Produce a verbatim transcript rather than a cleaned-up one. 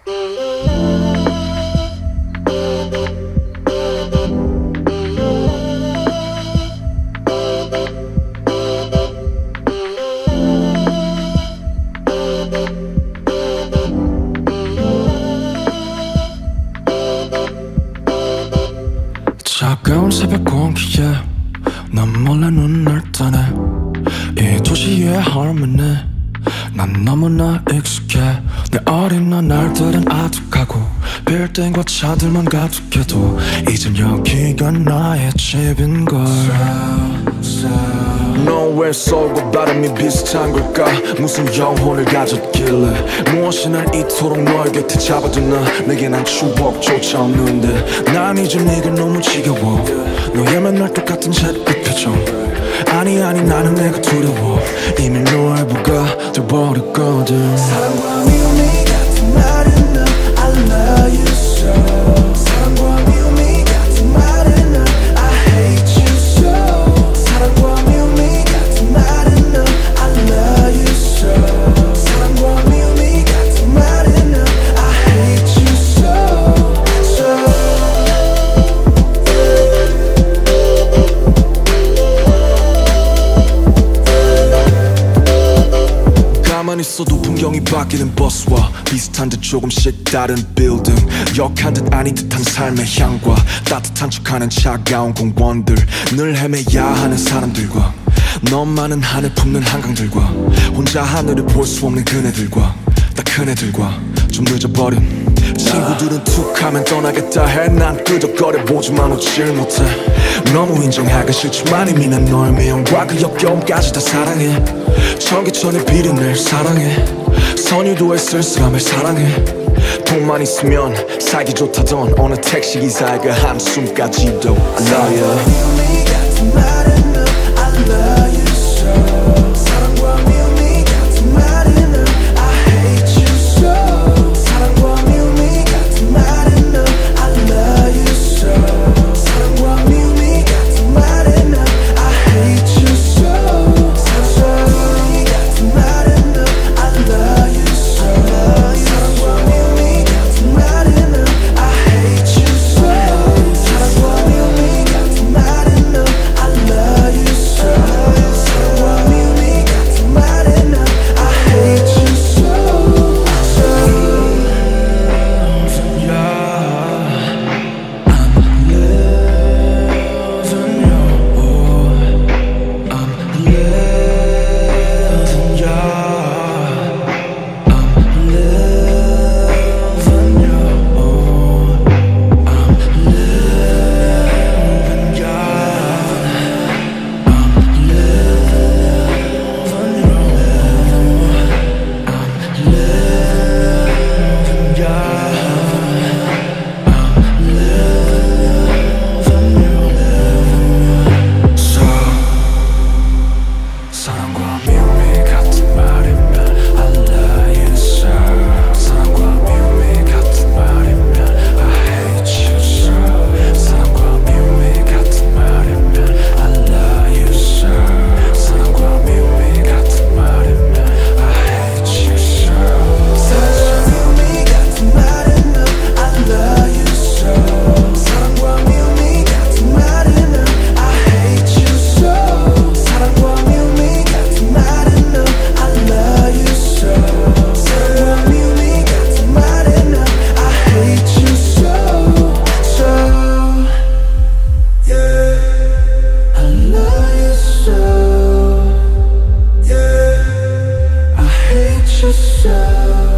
차가운 새벽 공기에 난 몰래 눈을 뜨네. 이 도시의 harmony 난 너무나 익숙해. 내 어린 날들은 아득하고 빌딩과 차들만 가득해도 이젠 여기가 나의 집인걸. 너왜 서울과 바람이 비슷한 걸까? 무슨 영혼을 가졌길래 무엇이 날 이토록 너의 곁에 잡아두나. 내게 난 추억조차 없는데 난 이제 네가 너무 지겨워. 너의 맨날 똑같은 잿빛 표정. 아니 아니 나는 내가 두려워. 이미 너의 부가 돼버렸거든. 사랑과 미움이 같은 말은 넌 I love you so. 사랑과 미움이 같은 말은 넌 I hate you so. 사랑과 미움이 같은 말은 넌 I love you so. 사랑과 미움이 같은 말은 넌 I hate you so, so. 가만히 있어도 풍경이 바뀌는 버스와 비슷한 듯 조금씩 다른 빌딩. 역한 듯 아닌 듯한 삶의 향과 따뜻한 척하는 차가운 공원들. 늘 헤매야 하는 사람들과 너만은 하늘 품는 한강들과 혼자 하늘을 볼 수 없는 그네들과 딱 그네들과 좀 늦어버린 친구들은 툭하면 떠나겠다 해. 난 끄적거려보지만 웃질 못해. 너무 인정하기 싫지만 이미 난 너의 미움과 그 역겨움까지 다 사랑해. 전기천에 비린내 사랑해. 선유도의 쓸쓸함을 사랑해. 돈만 있으면 살기 좋다던 어느 택시기사의 그 한숨까지도 I love you. 미움이 같은 말은 넌 I love you so. 사랑과 미움이 같은 말은 넌 I hate you so. 사랑과 미움이 같은 말은 넌 I love you so. 사랑과 미움이 같은 말은 넌 I hate you so. 사랑과 미움이 같은 말은 넌 I love you so. 사랑과 미움이 같은 말은 넌 I hate you so. 사랑과 미움이 같은 말은 넌 I love you so. 사랑과 미움이 같은 말은 넌 I hate you so, so. 사랑과 미움이 같은 말이면 I love you so. 사랑과 미움이 같은 말이면 I hate you so. 사랑과 미움이 같은 말이면 I love you so. 사랑과 미움이 같은 말이면 I hate you so. 사랑과 미움이 같은 말은 넌 I love you so. 사랑과 미움이 같은 말은 넌 I hate you so. 사랑과 미움이 같은 말은 넌 I love you so. 사랑과 미움이 같은 말은 넌 I hate you so, so. Yeah, I love you so. Yeah, I hate you so.